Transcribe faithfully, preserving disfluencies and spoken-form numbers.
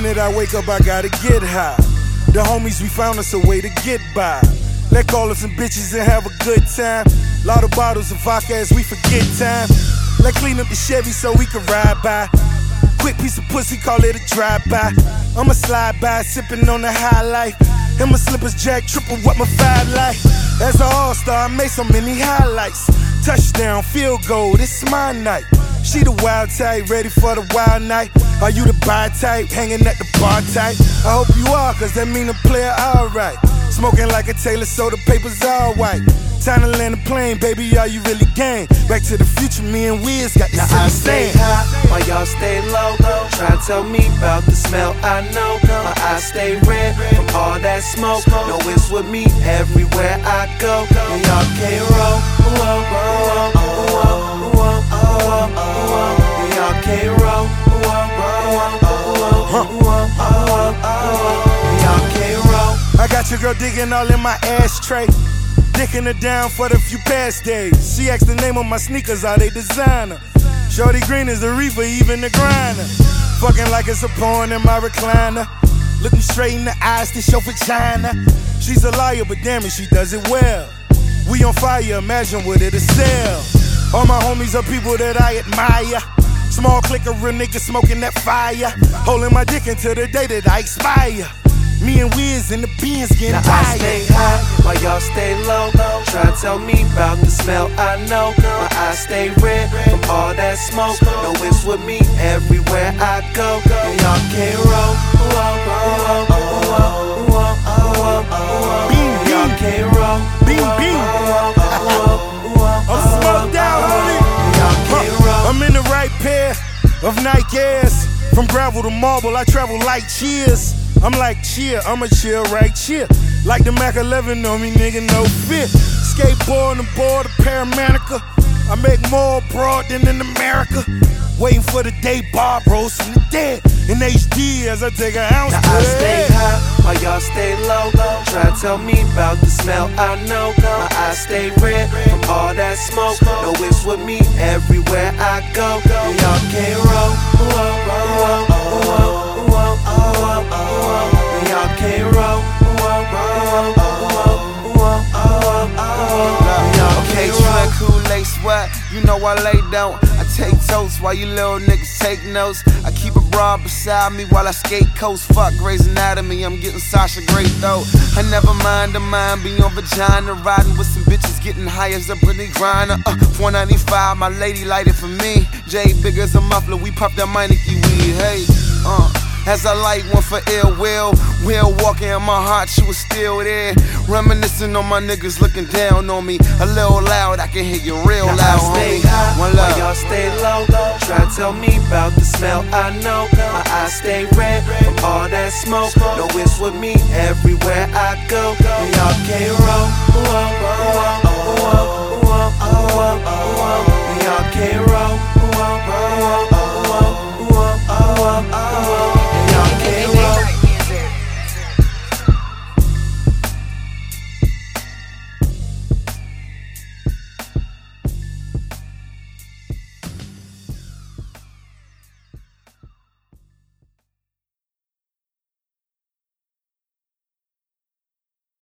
minute I wake up, I gotta get high. The homies, we found us a way to get by. Let call up some bitches and have a good time. Lot of bottles of vodka as we forget time. Let clean up the Chevy so we can ride by. Quick piece of pussy, call it a drive-by. I'ma slide by, sipping on the high life. And my slippers jack, triple what my five like. As an all-star, I made so many highlights. Touchdown, field goal, this is my night. She the wild type, ready for the wild night. Are you the buy type, hanging at the bar type? I hope you are, cause that mean a player alright. Smoking like a Taylor, so the paper's all white. Time to land a plane, baby, are you really game? Back to the future, me and Wiz got this now I stay high while y'all stay low. Try to tell me about the smell I know. My eyes stay red from all that smoke. No, it's with me everywhere I go. And y'all can't roll. Whoa, whoa, whoa, whoa, whoa, whoa. And y'all can't roll. Whoa, whoa, whoa, whoa, whoa, whoa. And y'all can't roll. I got your girl digging all in my ashtray. Dicking her down for the few past days. She asked the name of my sneakers, are they designer? Shorty green is the reaper, even the grinder. Fucking like it's a porn in my recliner. Look me straight in the eyes to show vagina. She's a liar, but damn it, she does it well. We on fire, imagine what it'll sell. All my homies are people that I admire. Small clique of real niggas smoking that fire. Holding my dick until the day that I expire. Me and Wiz in the beans getting now tired. I stay high while y'all stay low. Try to tell me about the smell I know. My eyes stay red from all that smoke. No, it's with me everywhere I go. And y'all can't roll. Whoa, whoa, whoa, whoa, whoa, whoa. Beam, beam. Y'all can't roll. Beam, beam. I'm smoked out, homie. Y'all can't roll. I'm in the right pair of Nike Airs. From gravel to marble, I travel like cheers. I'm like cheer, I'ma chill right cheer. Like the Mac eleven on me, nigga, no fear. Skateboard on the board, a Paramanica. I make more abroad than in America. Waiting for the day Bob rose from the dead. In H D as I take an ounce. Now I stay high while y'all stay low. Try to tell me about the smell I know. My eyes stay red from all that smoke. No, it's with me everywhere I go. And y'all can't roll. Whoa, whoa, whoa, whoa, whoa, whoa. And y'all can't roll. Whoa, whoa, whoa, whoa, whoa, whoa. Okay, Trent, Kool-Aid sweat, you know I lay down. I take toast while you little niggas take notes. I keep a broad beside me while I skate coast. Fuck Grey's Anatomy, I'm getting Sasha Grey though. I never mind a mind being on vagina. Riding with some bitches, getting high as a Britney Griner. Uh, four ninety-five, my lady light it for me. Jay big as a muffler, we puff that Meineke weed. Hey, uh. As I light one for ill will, will walking in my heart, she was still there. Reminiscing on my niggas looking down on me. A little loud, I can hear you real now loud, I stay homie. high One love. while y'all stay low. Try to tell me about the smell I know. My eyes stay red from all that smoke. No, it's with me everywhere I go. And y'all can't roll. Whoa, whoa, whoa, whoa.